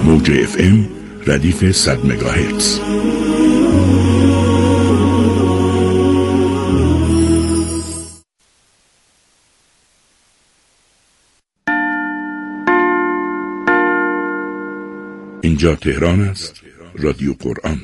موج FM ردیف 100 مگاهرتز. اینجا تهران است، رادیو قرآن.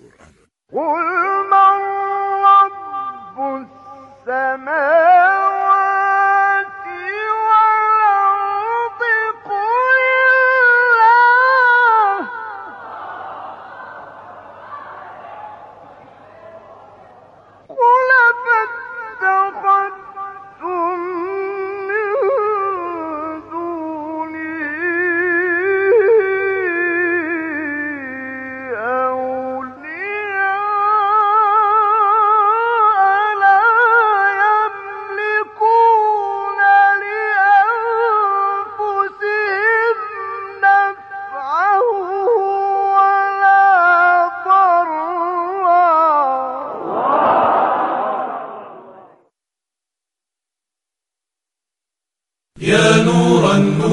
يا نور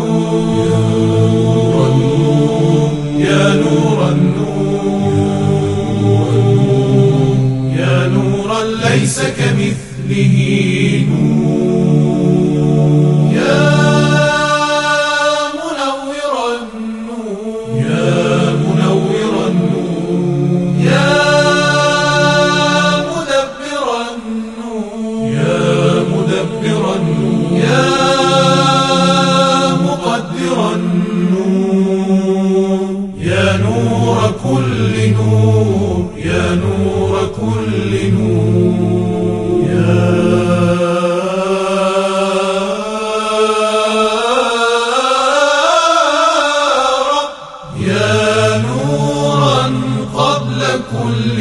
النور، يا نور النور، يا نورا ليس كمثله نور، يا منور النور، يا منور النور، يا مدبر النور، يا مدبر النور، يا يا نور كل نور، يا نور كل نور، يا رب، يا نورا قبل كل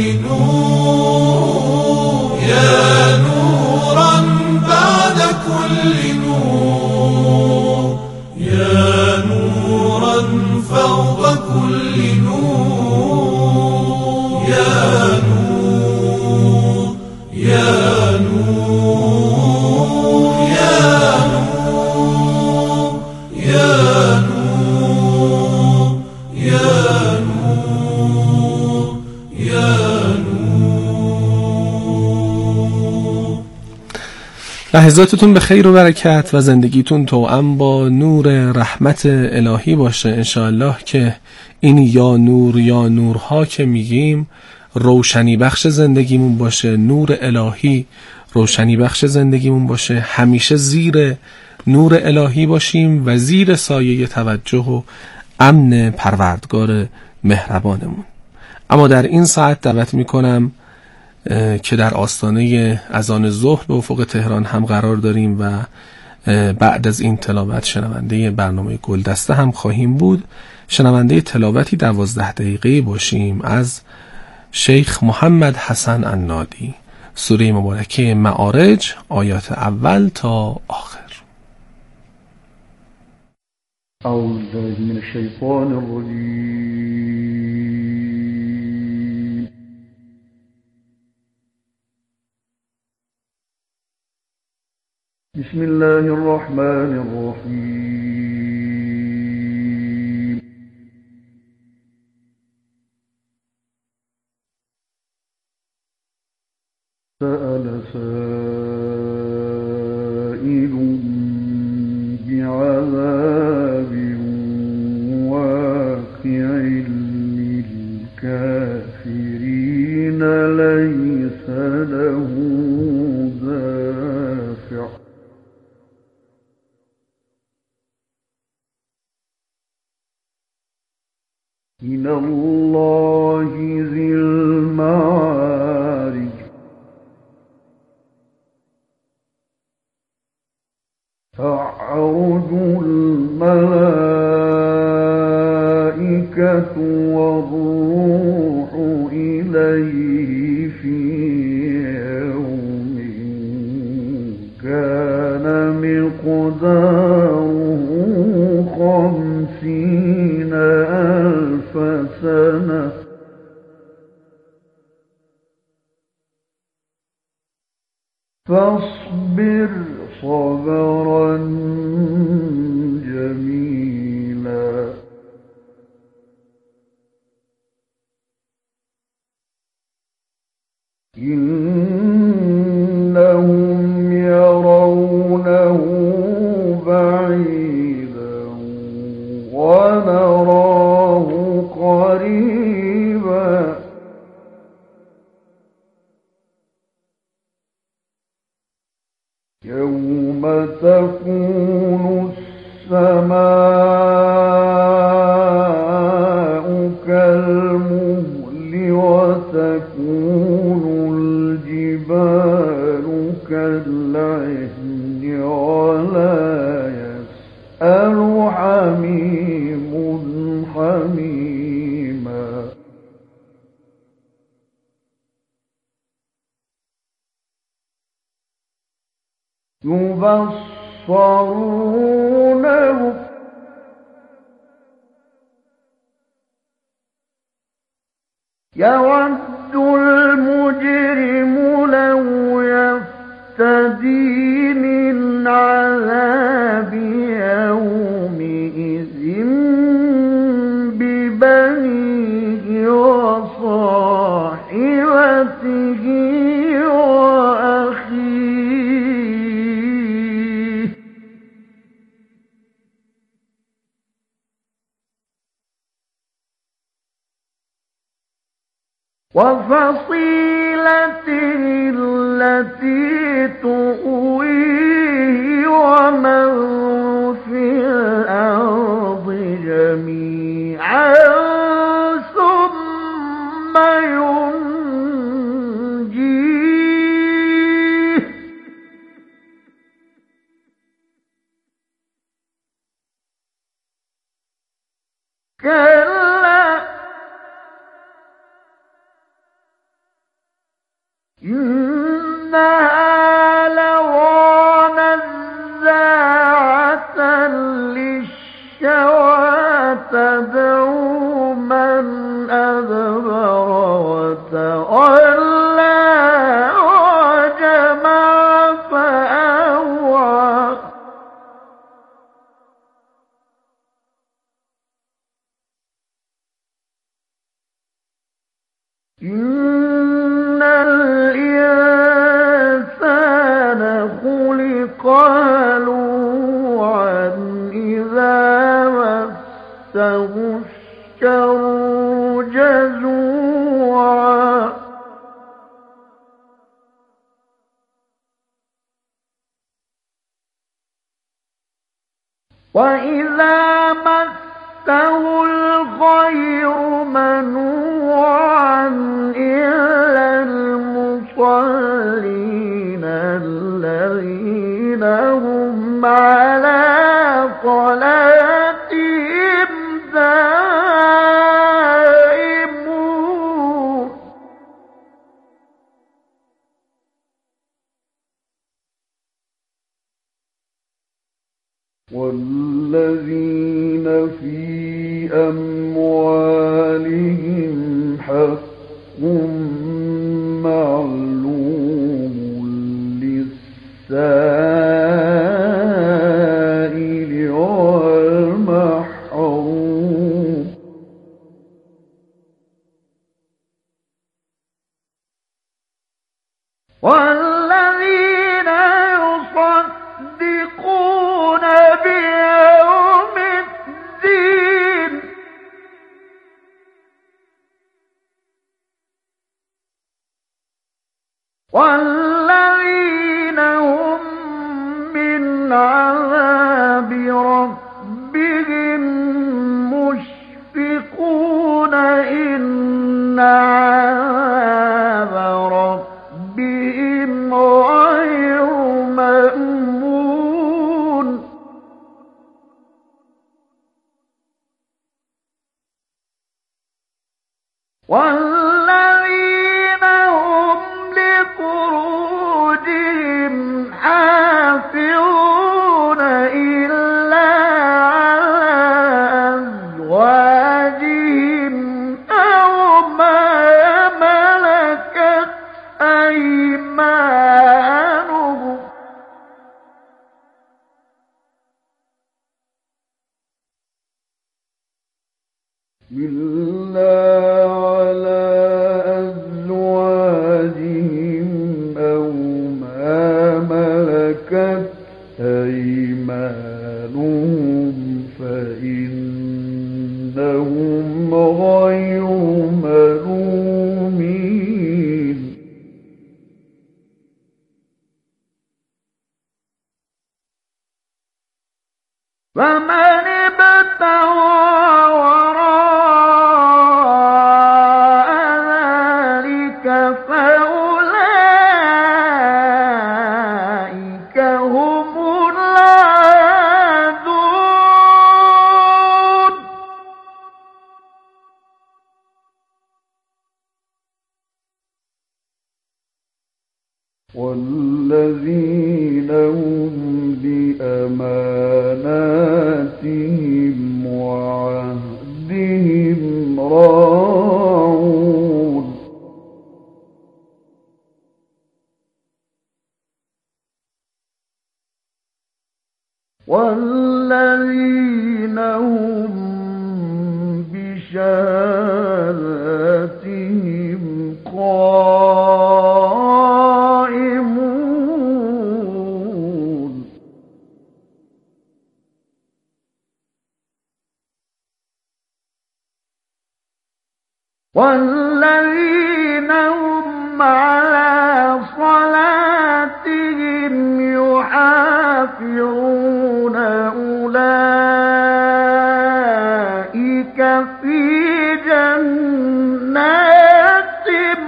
نور، يا نورا بعد كل نور، يا نورا فوق كل نور، يا نور، يا نور، يا نور، يا نور، يا نور، يا نور. لحظاتتون به خیر و برکت و زندگیتون توأم با نور رحمت الهی باشه انشاءالله، که این یا نور یا نورها که میگیم روشنی بخش زندگیمون باشه، نور الهی روشنی بخش زندگیمون باشه، همیشه زیر نور الهی باشیم و زیر سایه توجه و امن پروردگار مهربانمون. اما در این ساعت دعوت میکنم که در آستانه اذان ظهر به افق تهران هم قرار داریم و بعد از این تلاوت شنونده برنامه گلدسته هم خواهیم بود. شنونده تلاوتی 12 دقیقه‌ای باشیم از شیخ محمد حسن عنادی، سوره مبارکه معارج، آیات اول تا آخر. اعوذ بالله من الشیطان الرجیم. بسم الله الرحمن الرحیم. سأل سائل بعذاب واقع للكافرين ليس له دافع. من الله ذي المعارج تعرج الملائكة والروح إليه في يوم كان مقداره 50,000 سنة فاصبر صبرا جميلا إنهم يرونه بعيدا ونراه قريبا يوم تكون السماء كالمهل وتكون الجبال كالعهن ولا يسأل حميم حميما يبصرونه يود المجرم لو يفتدي من عذاب يومئذ ببنيه وصاحبته وأخيه وفصيلته التي تؤويه ومن في الأرض جميعا ثم ينجيه كلا إنها لظى نزاعة للشوى تدعو من أدبر وتولى وجمع فأوعى إن الإنسان خلق هلوعا إذا مسه الشر جزوعا وإذا مسه الخير منوعا إلا المصلين الذين هم على صلاتهم دائمون والذين في أموالهم حق معلوم للسائل والمحروم والذين يصدقون بيوم الدين والذين هم من عذاب ربهم مشفقون إن عذاب ربهم غير مأمون والذين هم لفروجهم حافظون إلا على أزواجهم أو ما ملكت أيمانهم إلا على أزواجهم إنهم غير ملومين فمن ابتغى وراء ذلك فأولئك هم العادون والذين هم بأماناتهم وعهدهم راعون والذين هم بشهاداتهم قائمون والذين هم على صلاتهم يحافظون أولئك في جنات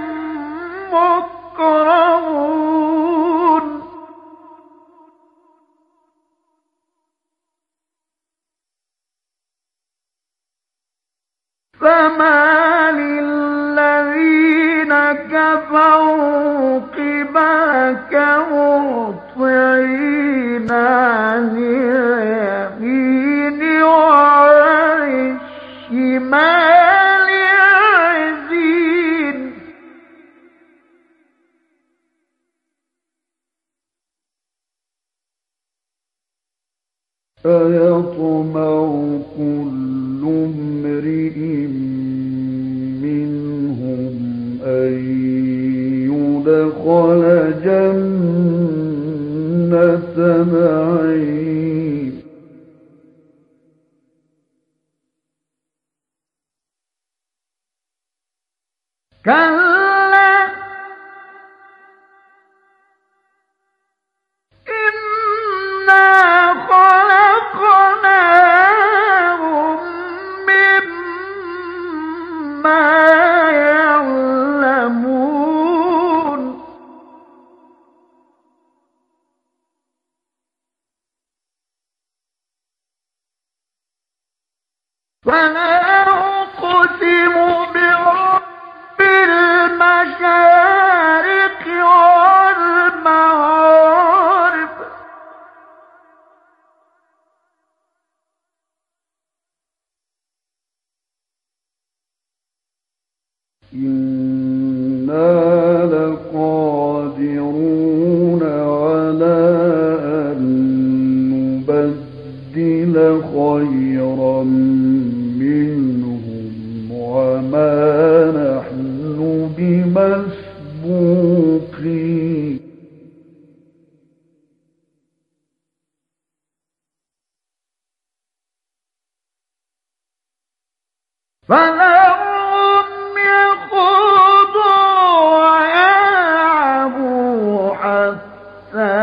مكرمون فما للذين كفروا قبلك مهطعين عن اليمين وعن الشمال عزين أيطمع كل امرئ منهم أن يدخل جنة نعيم كلا إنا خلقناهم مما يعلمون فلا أقسم برب المشارق والمغارب إنا لقادرون على أن نبدل خيرا منهم وما نحن بمسبوقين فذرهم يخوضوا ويلعبوا حتى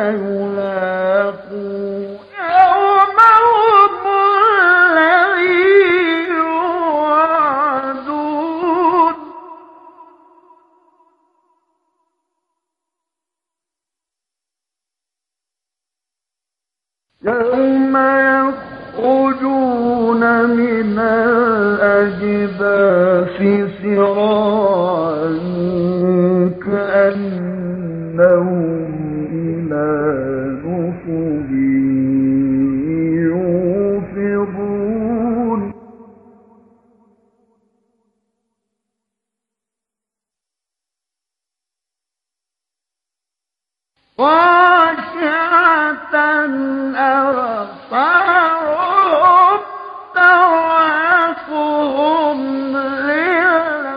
يلاقوا يومهم الذي يوعدون يوم يخرجون من الأجداث سراعا كأنهم إلى نصب يوفضون خاشعة أبصارهم ترهقهم ذلة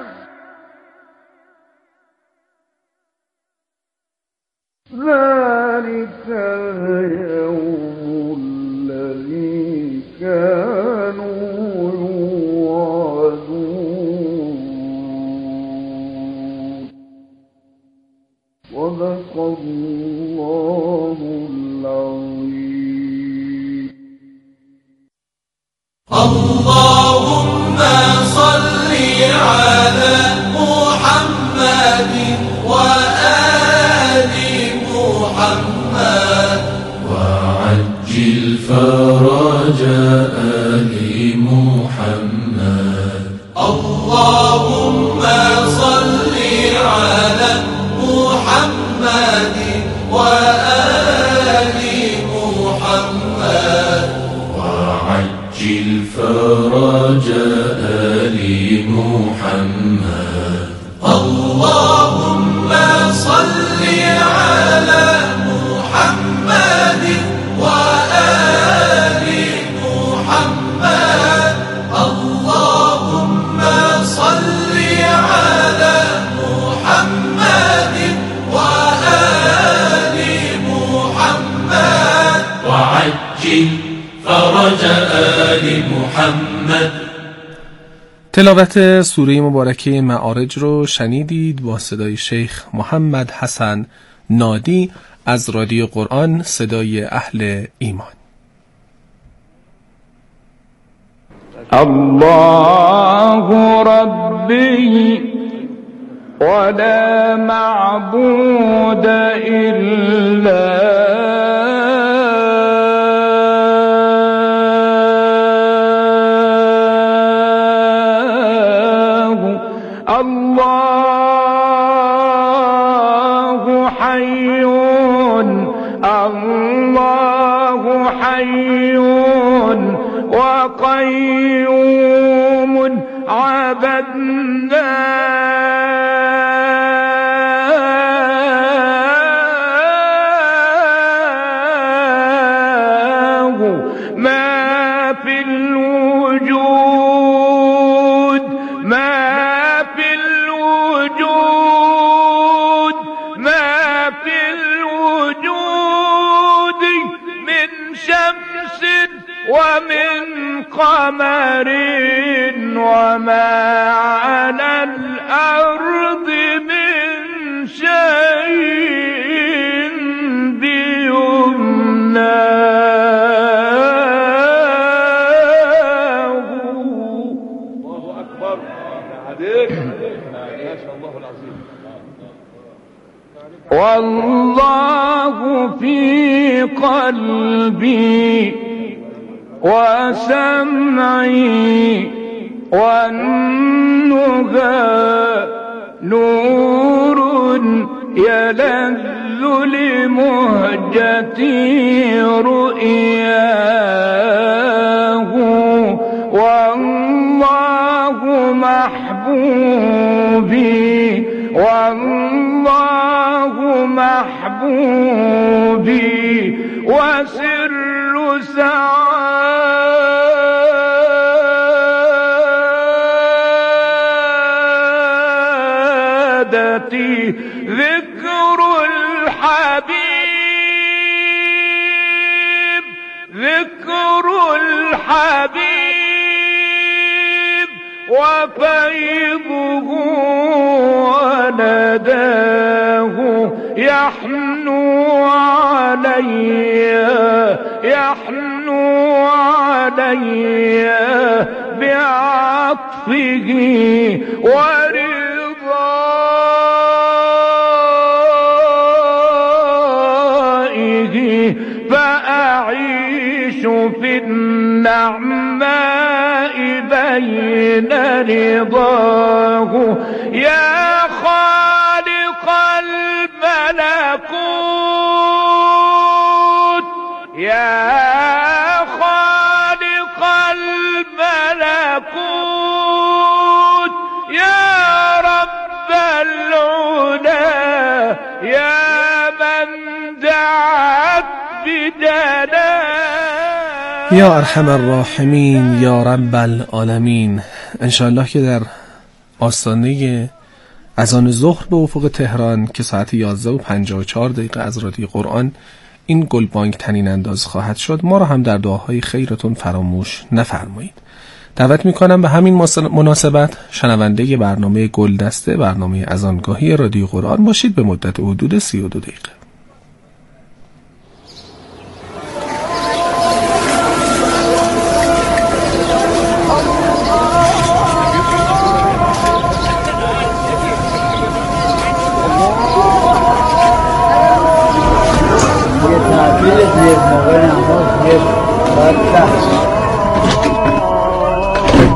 ذلك اليوم الذي كانوا اللهم صل على محمد وآل محمد وعجل فرج آل محمد اللهم صل على محمد وآل محمد اللهم صل على محمد وآل محمد وعجل فرج آل محمد. تلاوت سوره مبارکه معارج رو شنیدید با صدای شیخ محمد حسن نادی از رادیو قرآن، صدای اهل ایمان. الله ربي ولا معبود إلا الله حي الله حي وقيوم عبدناه ما في الوجود ما في الوجود ما في الوجود من شمس ومن قمر وما على الأرض من شيء بيمناه. الله أكبر. والله في قلبي وسمعي والنهى نور يلذ لمهجتي رؤياه والله محبوبي والله محبوبي وسر سعادتي ذكر الحبيب ذكر الحبيب وفيضه ونداه يحنو علي يحنو علي بعطفه ورضائه فأعيش في النعماء بين رضاه. يا خالق الملكوت يا خالق الملكوت يا رب العلا يا من دعت بدنا یا ارحم الراحمین یا رب العالمین. انشاءالله که در آستانه اذان ظهر به افق تهران که ساعت 11:54 از رادیو قرآن این گلبانگ تنین انداز خواهد شد، ما را هم در دعاهای خیرتون فراموش نفرمایید. دعوت میکنم به همین مناسبت شنونده برنامه گلدسته، برنامه اذانگاهی رادیو قرآن باشید به مدت حدود 32 دقیقه.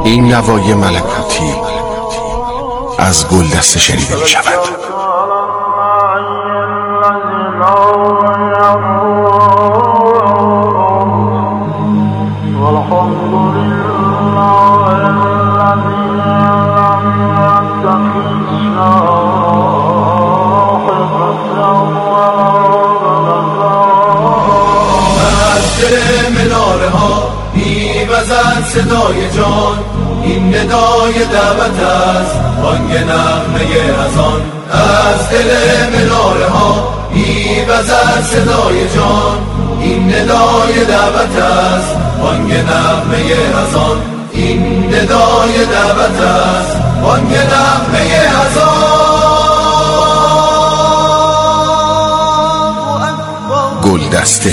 این نوای ملکوتی از گلدسته شنیده می شود. می‌وزد صدای جان، این ندای دعوت است، بانگ نغمه اذان. از دل مناره ها می‌وزد صدای جان، این ندای دعوت است، بانگ نغمه اذان. این ندای دعوت است، بانگ نغمه اذان. گلدسته.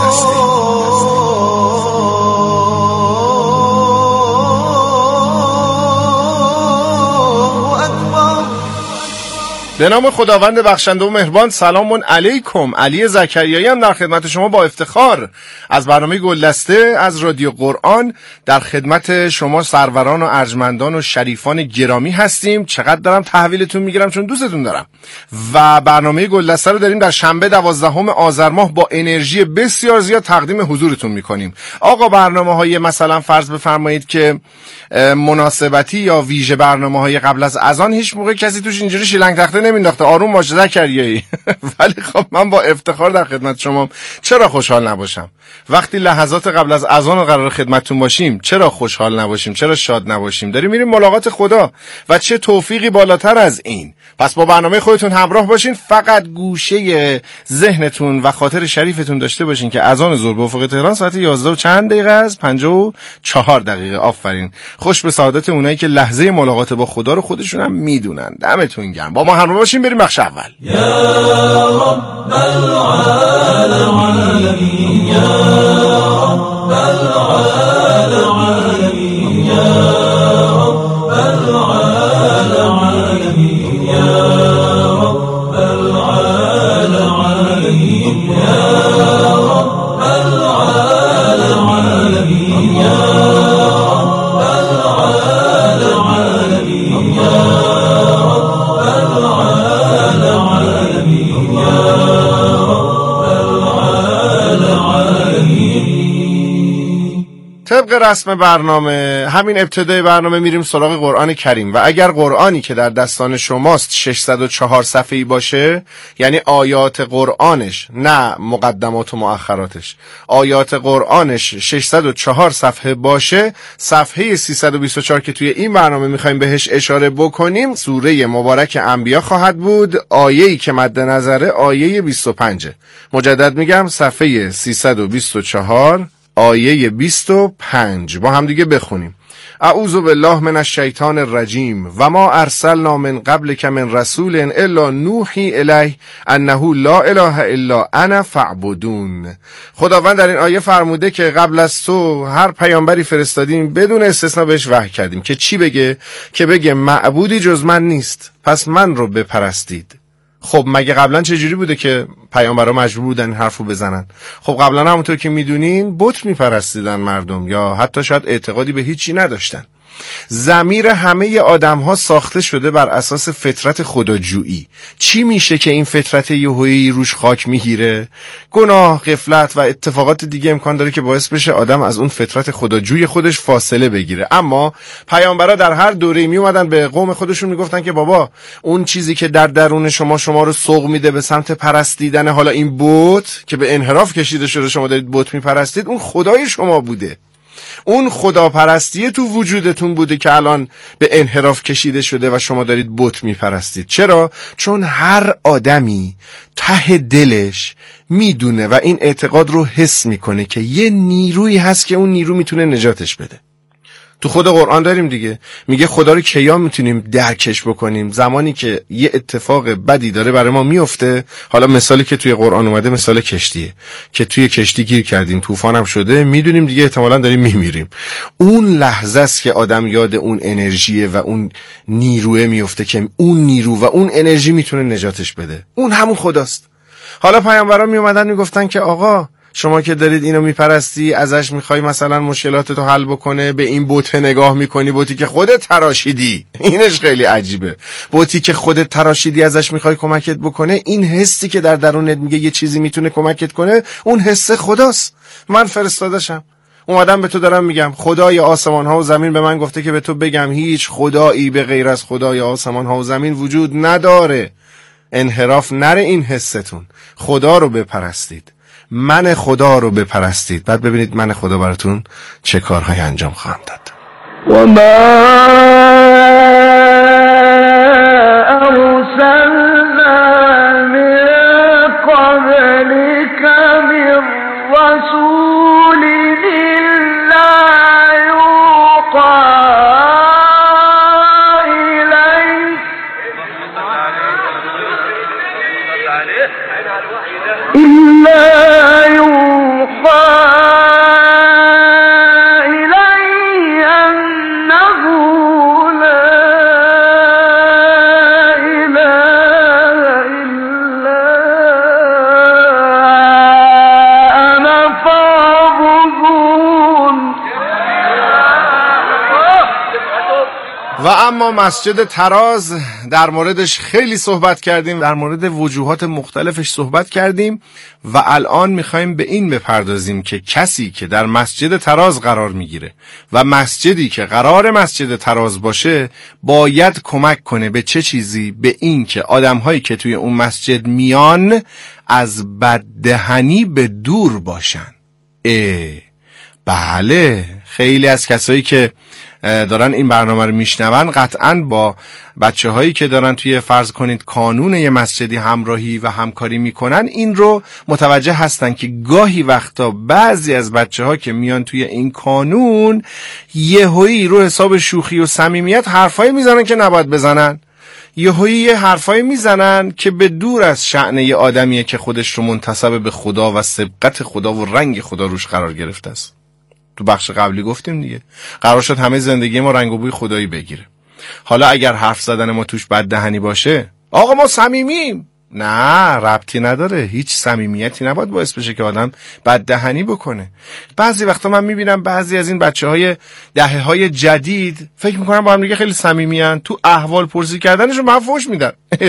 به نام خداوند بخشنده و مهربان. سلام علیکم. علی زکریایی هم در خدمت شما با افتخار از برنامه گلدسته از رادیو قرآن در خدمت شما سروران و ارجمندان و شریفان گرامی هستیم. چقدر دارم تحویلتون میگیرم چون دوستتون دارم. و برنامه گلدسته رو داریم در شنبه 12 آذر ماه با انرژی بسیار زیاد تقدیم حضورتون میکنیم. آقا برنامه‌های مثلا فرض بفرمایید که مناسبتی یا ویژه برنامه‌های قبل از اذان هیچ موقع کسی توش اینجوری شیلنگ تخته نمینداخته. آروم باش زکریایی. ولی خب من با افتخار در خدمت شما. چرا خوشحال نباشم وقتی لحظات قبل از اذان قرار خدمتتون باشیم؟ چرا خوشحال نباشیم؟ چرا شاد نباشیم؟ داریم میریم ملاقات خدا و چه توفیقی بالاتر از این. پس با برنامه خودتون همراه باشین. فقط گوشه ذهنتون و خاطر شریفتون داشته باشین که اذان ظهر به افق تهران ساعت 11 و چند دقیقه است، 54 دقیقه. آفرین. خوش به سعادت اونایی که لحظه ملاقات با خدا رو خودشون هم میدونن. دمتون گرم. با ما همراه باشین. بریم بخش اول. یا رب العالمین، یا رب العالمین، یا رب العالمین، یا رب العالمین، یا رب العالمین، یا رب العالمین، یا طبق رسم برنامه همین ابتدای برنامه میریم سراغ قرآن کریم و اگر قرآنی که در دستان شماست 604 صفحه‌ای باشه، یعنی آیات قرآنش نه مقدمات و مؤخراتش، آیات قرآنش 604 صفحه باشه، صفحه 324 که توی این برنامه میخوایم بهش اشاره بکنیم سوره مبارک انبیا خواهد بود. آیه‌ای که مد نظره آیه 25. مجدد میگم صفحه 324 آیه 25 با هم دیگه بخونیم. اعوذ بالله من الشیطان الرجیم و ما ارسلنا من قبلک من رسول الا نوحی الیه انه لا اله الا انا فاعبدون. خداوند در این آیه فرموده که قبل از تو هر پیامبری فرستادیم بدون استثناء بهش وحی کردیم که چی بگه؟ که بگه معبودی جز من نیست، پس من رو بپرستید. خب مگه قبلا چجوری بوده که پیامبرا مجبور بودن این حرفو بزنن؟ خب قبلا همونطور که میدونین بت میپرستیدن مردم یا حتی شاید اعتقادی به هیچی نداشتن. ضمیر همه آدم ها ساخته شده بر اساس فطرت خداجویی. چی میشه که این فطرت یهویی روش خاک میگیره؟ گناه، غفلت و اتفاقات دیگه امکان داره که باعث بشه آدم از اون فطرت خداجویی خودش فاصله بگیره. اما پیامبرا در هر دوره می اومدن به قوم خودشون میگفتن که بابا اون چیزی که در درون شما رو سوق میده به سمت پرستیدن حالا این بت که به انحراف کشیده شده، شما دارید بت میپرستید، اون خدای شما بوده. اون خداپرستی تو وجودتون بوده که الان به انحراف کشیده شده و شما دارید بت میپرستید. چرا؟ چون هر آدمی ته دلش میدونه و این اعتقاد رو حس میکنه که یه نیرویی هست که اون نیرو میتونه نجاتش بده. تو خود قرآن داریم دیگه، میگه خدا رو کیا میتونیم درکش بکنیم؟ زمانی که یه اتفاق بدی داره برای ما میفته. حالا مثالی که توی قرآن اومده مثال کشتیه که توی کشتی گیر کردیم، طوفان هم شده، میدونیم دیگه احتمالاً داریم میمیریم. اون لحظه است که آدم یاد اون انرژیه و اون نیروه میفته که اون نیرو و اون انرژی میتونه نجاتش بده. اون همون خداست. حالا پیامبران میومدن میگفتن که آقا شما که دارید اینو میپرستی، ازش میخوای مثلا مشکلاتتو حل بکنه، به این بت نگاه میکنی، بتی که خودت تراشیدی. اینش خیلی عجیبه. بتی که خودت تراشیدی ازش میخوای کمکت بکنه، این حسی که در درونت میگه یه چیزی میتونه کمکت کنه، اون حس خداست. من فرستادشم، اومدم به تو دارم میگم خدای آسمان ها و زمین به من گفته که به تو بگم هیچ خدایی به غیر از خدای آسمان ها و زمین وجود نداره. انحراف نره این حستون. خدا رو بپرستید، من خدا رو بپرستید، بعد ببینید من خدا براتون چه کارهای انجام خواهم داد. و ما ارسلنا من قبلك من رسول الا یوحی إلي أنه لا إله إلا أنا فاعبدون. و اما مسجد تراز در موردش خیلی صحبت کردیم، در مورد وجوهات مختلفش صحبت کردیم و الان میخوایم به این بپردازیم که کسی که در مسجد تراز قرار میگیره و مسجدی که قرار مسجد تراز باشه باید کمک کنه به چه چیزی؟ به این که آدمهایی که توی اون مسجد میان از بددهنی به دور باشن. بله، خیلی از کسایی که دارن این برنامه رو میشنون قطعاً با بچه هایی که دارن توی فرض کنید کانون یه مسجدی همراهی و همکاری میکنن این رو متوجه هستن که گاهی وقتا بعضی از بچه ها که میان توی این کانون یهویی رو حساب شوخی و صمیمیت حرفایی میزنن که نباید بزنن، یهویی یه حرفایی میزنن که به دور از شأن یه آدمیه که خودش رو منتسب به خدا و سبقت خدا و رنگ خدا روش قرار گرفته است. تو بخش قبلی گفتیم دیگه قرار شد همه زندگی ما رنگ و بوی خدایی بگیره. حالا اگر حرف زدن ما توش بددهنی باشه، آقا ما صمیمیم، نه، ربطی نداره. هیچ صمیمیتی نباید باعث بشه که آدم بددهنی بکنه. بعضی وقتا من میبینم بعضی از این بچه‌های دهه‌های جدید فکر میکنن با هم دیگه خیلی صمیمیان، تو احوال پرسی کردنشون به فحش میدن.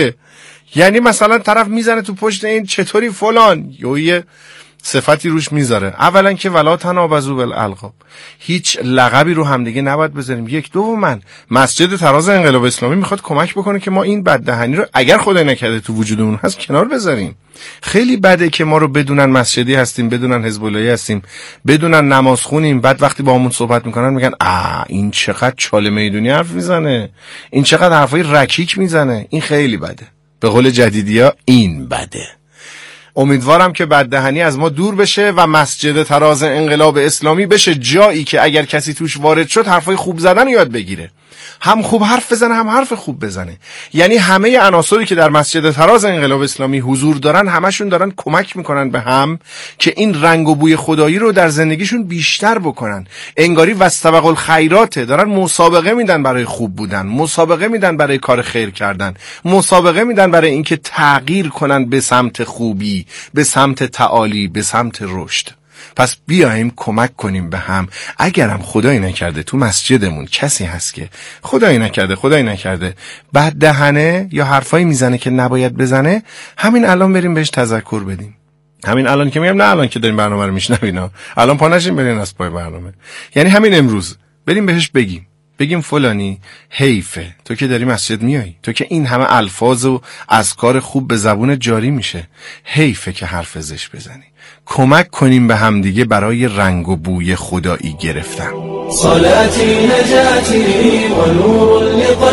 یعنی مثلا طرف میزنه تو پشت این چطوری فلان، یه صفتی روش میذاره. اولا که ولا تنابزوا بالالقاب، هیچ لقبی رو همدیگه نباید بذاریم. یک. دوما مسجد تراز انقلاب اسلامی میخواد کمک بکنه که ما این بددهنی رو اگر خدای نکرده تو وجودمون هست کنار بذاریم. خیلی بده که ما رو بدونن مسجدی هستیم، بدونن حزب اللهی هستیم، بدونن نماز خونیم، بعد وقتی با همون صحبت میکنن میگن این چقدر چاله میدونی حرف میزنه، این چقدر حرفای رکیک میزنه. این خیلی بده، به قول جدیدیا این بده. امیدوارم که بددهنی از ما دور بشه و مسجد تراز انقلاب اسلامی بشه جایی که اگر کسی توش وارد شد حرفای خوب زدن یاد بگیره، هم خوب حرف بزنه هم حرف خوب بزنه. یعنی همه عناصری که در مسجد تراز انقلاب اسلامی حضور دارن همشون دارن کمک میکنن به هم که این رنگ و بوی خدایی رو در زندگیشون بیشتر بکنن. انگاری واستبقوا الخیرات، دارن مسابقه میدن برای خوب بودن، مسابقه میدن برای کار خیر کردن، مسابقه میدن برای اینکه تغییر کنن به سمت خوبی، به سمت تعالی، به سمت رشد. پس بیایم کمک کنیم به هم. اگرم خدایی نکرده تو مسجدمون کسی هست که خدایی نکرده بددهنه یا حرفایی میزنه که نباید بزنه، همین الان بریم بهش تذکر بدیم. همین الان که میگم، نه الان که داریم برنامه رو میشنوین، الان پا نشین برین از پای برنامه، یعنی همین امروز بریم بهش بگیم فلانی حیفه تو که داری مسجد میای، تو که این همه الفاظ و اذکار خوب به زبون جاری میشه، حیفه که حرف زشت بزنی. کمک کنیم به هم دیگه برای رنگ و بوی خدایی گرفتن. صلاتی نجاتی و نور لقلبی